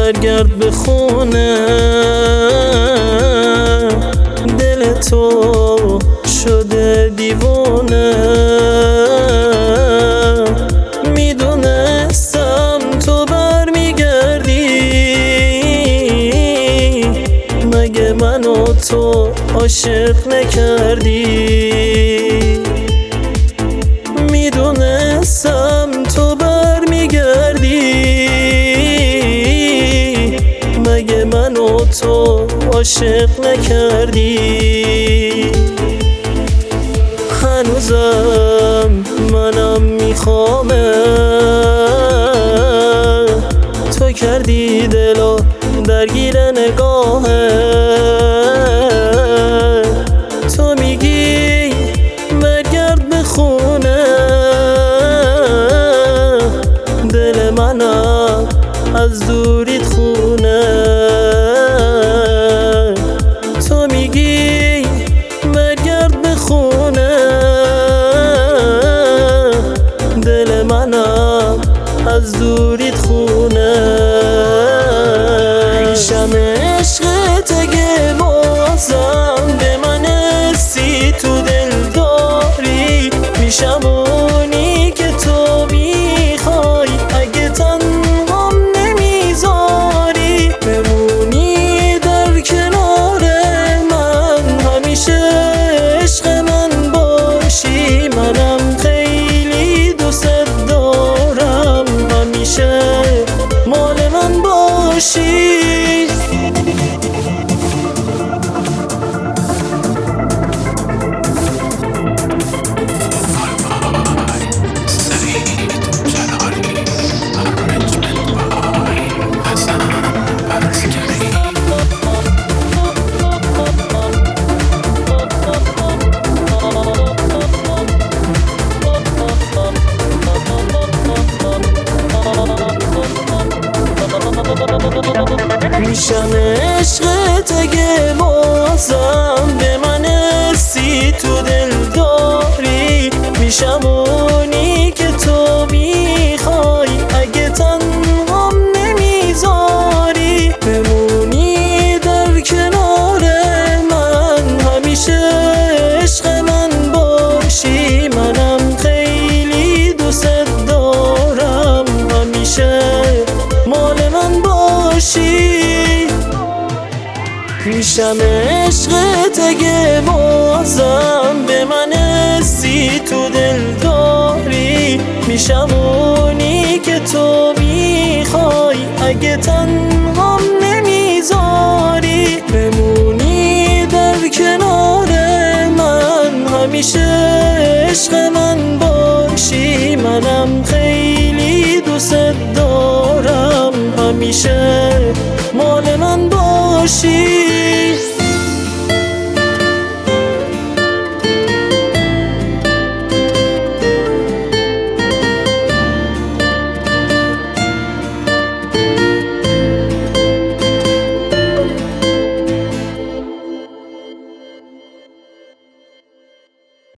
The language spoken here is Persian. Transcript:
برگرد به خونه. دل تو شده دیوانه، میدونستم تو برمیگردی. مگه منو تو عاشق نکردی؟ میدونستم تو برمیگردی. مگه منو تو عاشق نکردی؟ هنوزم منم میخوامه، تو کردی دلو درگیر نگاهه. تو میگی برگرد به خونه، دل منم از دوریت خونه. تو میگی برگرد به خونه، دل منم از دوریت خونه. میشم عشقت اگه بازم به من حسی تو دل داری. میشم اونی که تو میخوای اگه تنهام نمیذاری. بمونی در کنار من، همیشه عشق من باشی. منم خیلی دوست دارم، همیشه مال من باشی. میشم عشقت اگه بازم به من حسی تو دل داری. میشم اونی که تو میخوای اگه تنهام نمیذاری. بمونی در کنار من، همیشه عشق من باشی. منم خیلی دوست دارم، همیشه مال من باشی. میشم عشقت اگه بازم به من حسی تو دل داری. میشم اونی که تو میخوای اگه تنهام نمیذاری. بمونی در کنار من، همیشه عشق من باشی. منم خیلی دوست دارم، همیشه مال من باشی.